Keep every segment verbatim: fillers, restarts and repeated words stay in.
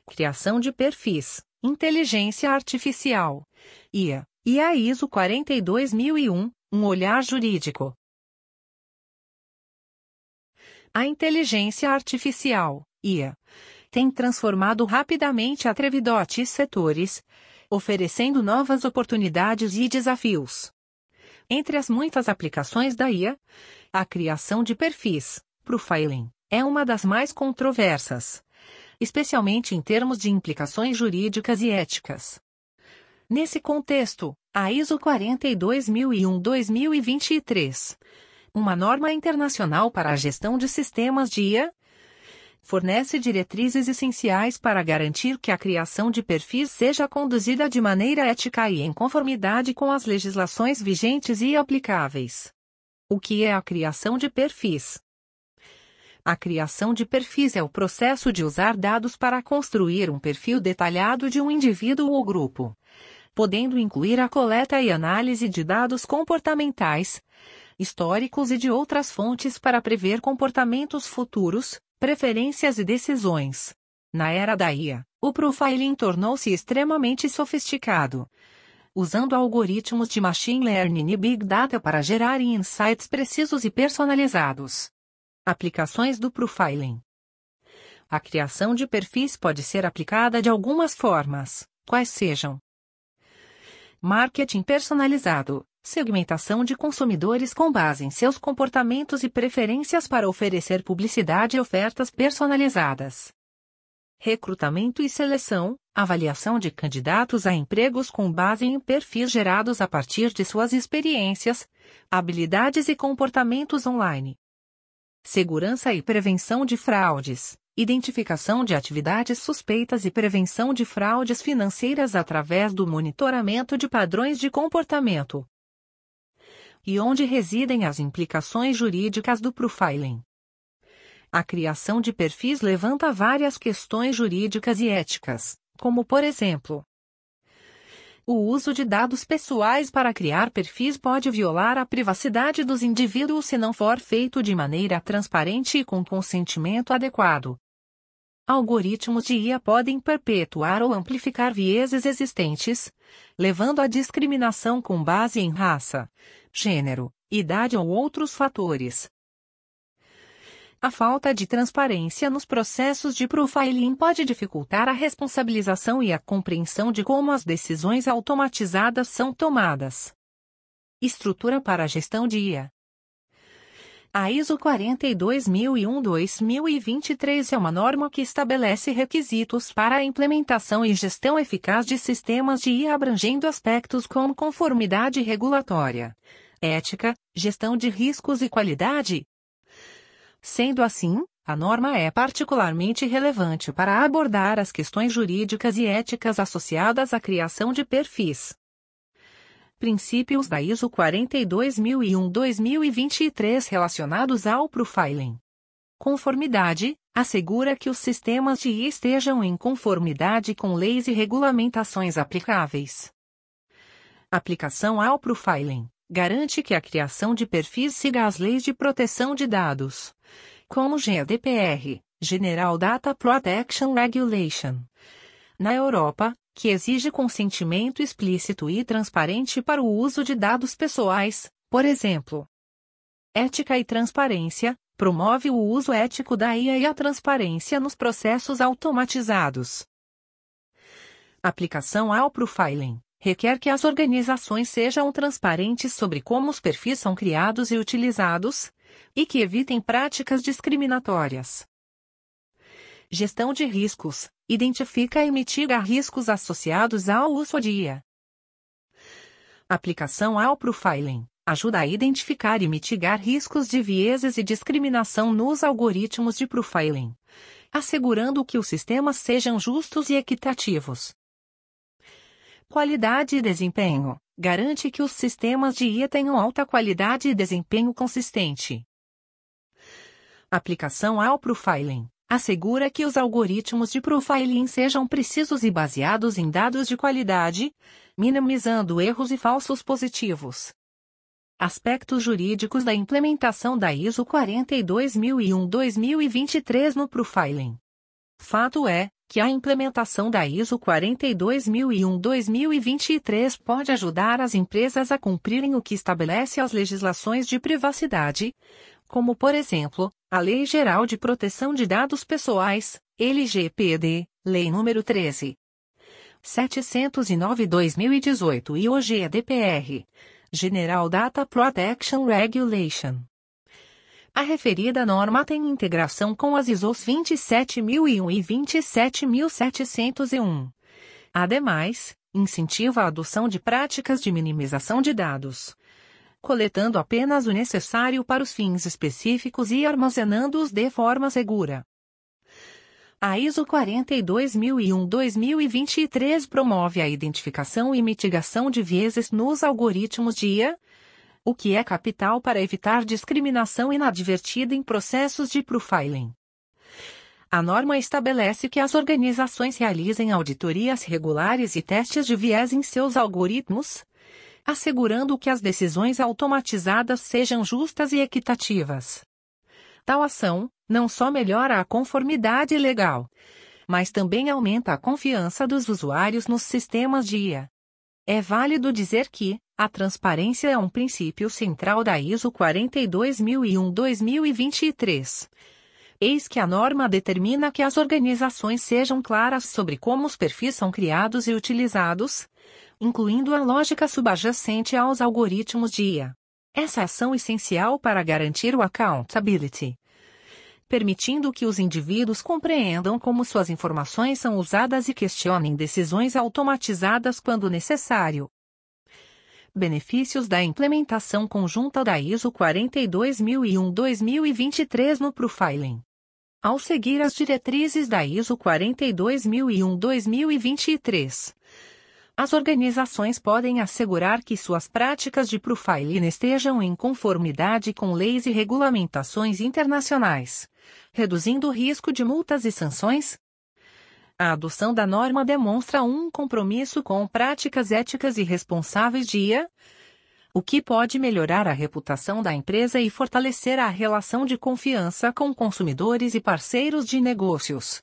Criação de perfis, inteligência artificial, I A, e a ISO quarenta e dois mil e um, um olhar jurídico. A inteligência artificial, I A, tem transformado rapidamente atrevidotes setores, oferecendo novas oportunidades e desafios. Entre as muitas aplicações da I A, a criação de perfis, profiling, é uma das mais controversas, especialmente em termos de implicações jurídicas e éticas. Nesse contexto, a ISO quarenta e dois mil e um dois mil e vinte e três, uma norma internacional para a gestão de sistemas de I A, fornece diretrizes essenciais para garantir que a criação de perfis seja conduzida de maneira ética e em conformidade com as legislações vigentes e aplicáveis. O que é a criação de perfis? A criação de perfis é o processo de usar dados para construir um perfil detalhado de um indivíduo ou grupo, podendo incluir a coleta e análise de dados comportamentais, históricos e de outras fontes para prever comportamentos futuros, preferências e decisões. Na era da I A, o profiling tornou-se extremamente sofisticado, usando algoritmos de machine learning e big data para gerar insights precisos e personalizados. Aplicações do profiling. A criação de perfis pode ser aplicada de algumas formas, quais sejam: marketing personalizado, segmentação de consumidores com base em seus comportamentos e preferências para oferecer publicidade e ofertas personalizadas. Recrutamento e seleção, avaliação de candidatos a empregos com base em perfis gerados a partir de suas experiências, habilidades e comportamentos online. Segurança e prevenção de fraudes, identificação de atividades suspeitas e prevenção de fraudes financeiras através do monitoramento de padrões de comportamento. E onde residem as implicações jurídicas do profiling? A criação de perfis levanta várias questões jurídicas e éticas, como por exemplo, o uso de dados pessoais para criar perfis pode violar a privacidade dos indivíduos se não for feito de maneira transparente e com consentimento adequado. Algoritmos de I A podem perpetuar ou amplificar vieses existentes, levando à discriminação com base em raça, gênero, idade ou outros fatores. A falta de transparência nos processos de profiling pode dificultar a responsabilização e a compreensão de como as decisões automatizadas são tomadas. Estrutura para a gestão de I A. A ISO quarenta e dois mil e um dois mil e vinte e três é uma norma que estabelece requisitos para a implementação e gestão eficaz de sistemas de I A abrangendo aspectos como conformidade regulatória, ética, gestão de riscos e qualidade. Sendo assim, a norma é particularmente relevante para abordar as questões jurídicas e éticas associadas à criação de perfis. Princípios da ISO quarenta e dois mil e um dois mil e vinte e três relacionados ao profiling. Conformidade, assegura que os sistemas de I A estejam em conformidade com leis e regulamentações aplicáveis. Aplicação ao profiling. Garante que a criação de perfis siga as leis de proteção de dados, como G D P R, General Data Protection Regulation, na Europa, que exige consentimento explícito e transparente para o uso de dados pessoais, por exemplo. Ética e transparência, promove o uso ético da I A e a transparência nos processos automatizados. Aplicação ao profiling. Requer que as organizações sejam transparentes sobre como os perfis são criados e utilizados, e que evitem práticas discriminatórias. Gestão de riscos. Identifica e mitiga riscos associados ao uso de I A. Aplicação ao profiling. Ajuda a identificar e mitigar riscos de vieses e discriminação nos algoritmos de profiling, assegurando que os sistemas sejam justos e equitativos. Qualidade e desempenho. Garante que os sistemas de I A tenham alta qualidade e desempenho consistente. Aplicação ao profiling. Assegura que os algoritmos de profiling sejam precisos e baseados em dados de qualidade, minimizando erros e falsos positivos. Aspectos jurídicos da implementação da ISO quarenta e dois mil e um dois mil e vinte e três no profiling. Fato é, que a implementação da I S O quarenta e dois mil e um barra dois mil e vinte e três pode ajudar as empresas a cumprirem o que estabelece as legislações de privacidade, como por exemplo, a Lei Geral de Proteção de Dados Pessoais, L G P D, Lei nº treze mil setecentos e nove barra dois mil e dezoito e o G D P R, General Data Protection Regulation. A referida norma tem integração com as I S Os vinte e sete mil e um e vinte e sete mil setecentos e um. Ademais, incentiva a adoção de práticas de minimização de dados, coletando apenas o necessário para os fins específicos e armazenando-os de forma segura. A I S O quarenta e dois mil e um barra dois mil e vinte e três promove a identificação e mitigação de vieses nos algoritmos de I A, o que é capital para evitar discriminação inadvertida em processos de profiling. A norma estabelece que as organizações realizem auditorias regulares e testes de viés em seus algoritmos, assegurando que as decisões automatizadas sejam justas e equitativas. Tal ação não só melhora a conformidade legal, mas também aumenta a confiança dos usuários nos sistemas de I A. É válido dizer que a transparência é um princípio central da I S O quarenta e dois mil e um barra dois mil e vinte e três. Eis que a norma determina que as organizações sejam claras sobre como os perfis são criados e utilizados, incluindo a lógica subjacente aos algoritmos de I A. Essa ação é essencial para garantir o accountability, permitindo que os indivíduos compreendam como suas informações são usadas e questionem decisões automatizadas quando necessário. Benefícios da implementação conjunta da I S O quarenta e dois mil e um barra dois mil e vinte e três no profiling. Ao seguir as diretrizes da I S O quarenta e dois mil e um barra dois mil e vinte e três, as organizações podem assegurar que suas práticas de profiling estejam em conformidade com leis e regulamentações internacionais, reduzindo o risco de multas e sanções. A adoção da norma demonstra um compromisso com práticas éticas e responsáveis de I A, o que pode melhorar a reputação da empresa e fortalecer a relação de confiança com consumidores e parceiros de negócios.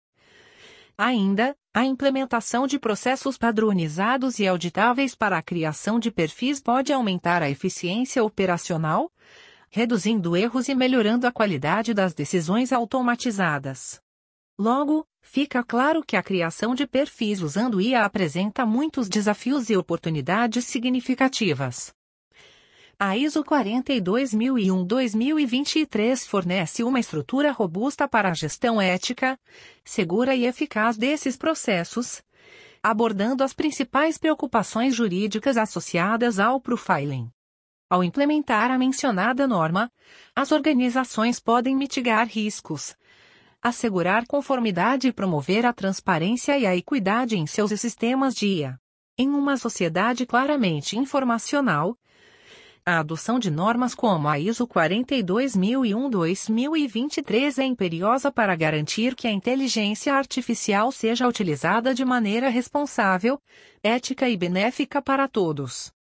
Ainda, a implementação de processos padronizados e auditáveis para a criação de perfis pode aumentar a eficiência operacional, reduzindo erros e melhorando a qualidade das decisões automatizadas. Logo, fica claro que a criação de perfis usando I A apresenta muitos desafios e oportunidades significativas. A I S O quarenta e dois mil e um barra dois mil e vinte e três fornece uma estrutura robusta para a gestão ética, segura e eficaz desses processos, abordando as principais preocupações jurídicas associadas ao profiling. Ao implementar a mencionada norma, as organizações podem mitigar riscos, assegurar conformidade e promover a transparência e a equidade em seus sistemas de I A. Em uma sociedade claramente informacional, a adoção de normas como a I S O quarenta e dois mil e um barra dois mil e vinte e três é imperiosa para garantir que a inteligência artificial seja utilizada de maneira responsável, ética e benéfica para todos.